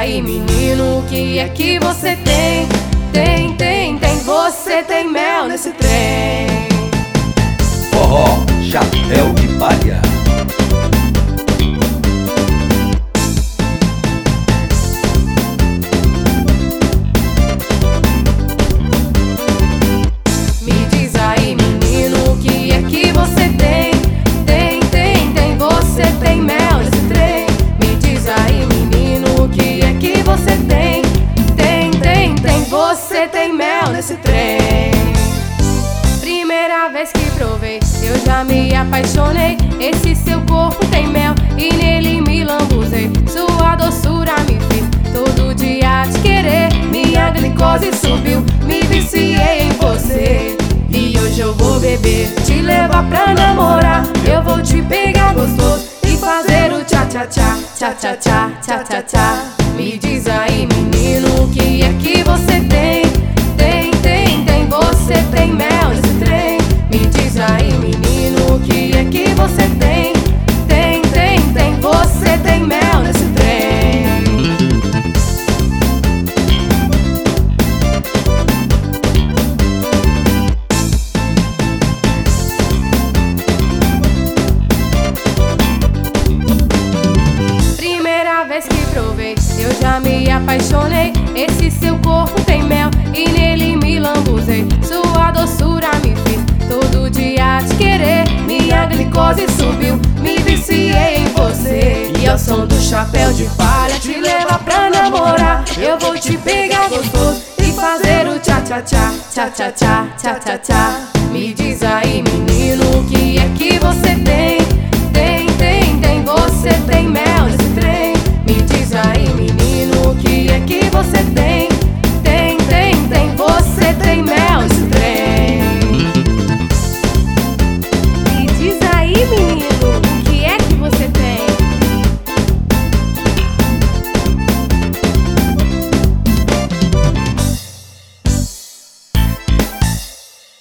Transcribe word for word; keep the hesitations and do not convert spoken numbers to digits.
aí, menino, o que é que você tem? Tem, tem, tem, você tem mel nesse trem. Forró, chapéu de palha. Me diz aí, menino, o que é que você tem? Tem, tem, tem, você tem mel nesse trem. Me diz aí, menino, o que é que você tem? Tem, tem, tem, você tem mel nesse trem. Primeira vez que provei, eu já me apaixonei. Esse seu corpo tem mel e nele me lambuzei. Sua doçura me fez todo dia te querer. Minha glicose subiu, me viciei em você. E hoje eu vou beber, te levar pra namorar. Eu vou te pegar gostoso e fazer o tchá-tchá-tchá, tchá-tchá-tchá, tchá-tchá-tchá. Me diz aí, menino, o que é que você tem? Tem, tem, tem, você tem mel nesse trem. Me diz aí, menino, o que é que você tem? Tem, tem, tem, você tem mel nesse trem. Primeira vez que provei, eu já me apaixonei. Esse seu corpo tem mel e nele me lambuzei. Sua doçura me fez todo dia te querer. Minha glicose subiu, me viciei em você. E ao som do chapéu de palha, te levar pra namorar. Eu vou te pegar gostoso e fazer o tchá-tchá-tchá, tchá-tchá-tchá, tchá-tchá-tchá. Me diz aí, menino, o que é que você tem?